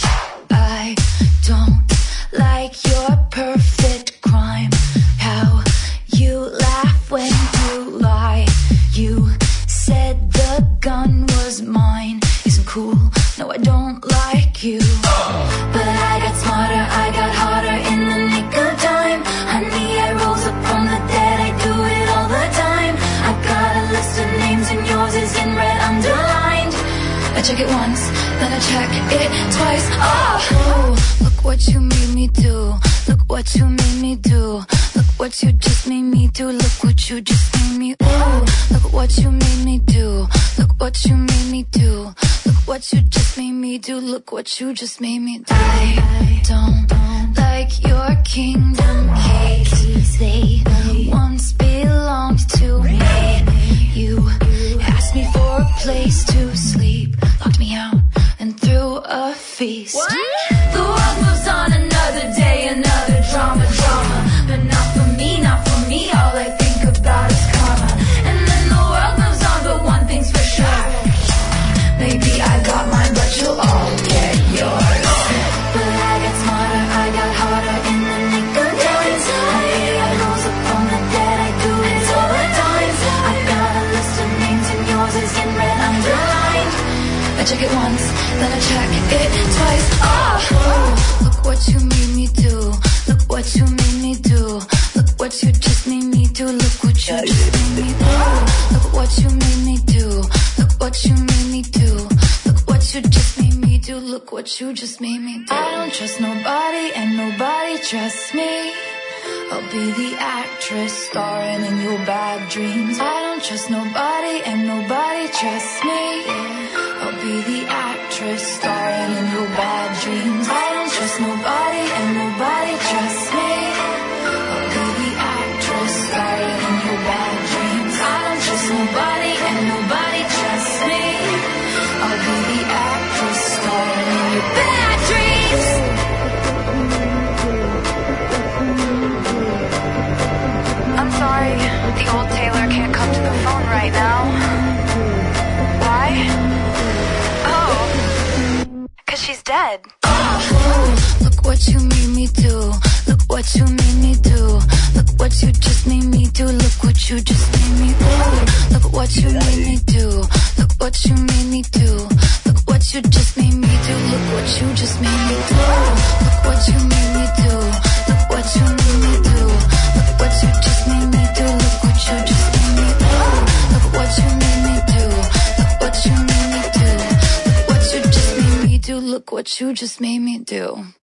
I don't like your perfect crime. How you laugh when you lie. You said the gun was mine. Isn't cool, no I don't like you. But I got smarter, I got harder in the nick of time. Honey, I rose up from the dead, I do it all the time. I got a list of names and yours is in red underlined. I check it once, then I check it twice. Oh, look what you made me do. Look what you made me do. Look what you just made me do. Look what you just made me. Ooh, look what you made me do. Look what you made me do. Look what you just made me do. Look what you just made me do. I don't like your kingdom keys. They once belonged to me. You asked me for a place to sleep, locked me out and threw a feast. What? The world moves on another day, another drama. But not for me, not for me. All I think about is karma. And then the world moves on, but one thing's for sure. Maybe I got mine, but you'll all get yours. But I got smarter, I got harder in the nick of time. I rose up from the dead, I do it all the time. I got a list of names and yours is in red underlined. I check it once, then I check it twice. Oh, look what you made me do. Look what you made me do. Look what you just made me do. Look what you just made me do. Look what you made me do. Look what you made me do. Look what you just made me do. Look what you just made me do. I don't trust nobody and nobody trusts me. I'll be the actress starring in your bad dreams. I don't trust nobody and nobody trusts me. I'll be the actress starring in your bad dreams. I don't trust nobody and nobody trusts me. I'll be the actress starring in your bad dreams. I don't trust nobody and nobody trusts me. I'll be the actress starring in your bad dreams. I'm sorry, the old Taylor can't come to the phone right now. Why? Oh, 'cause she's dead. Oh, look what you made me do. Look what you made me do. Look what you just made me do. Look what you just made me do. Look what you made me do. Look what you made me do. Look what you just made me do. Look what you just made me do. Look what you made me do. Look what you made me do. Look what you just made me do. Look what you just made me do. Look what you made me do. Look what you made me do. Look what you just made me do. Look what you just made me do.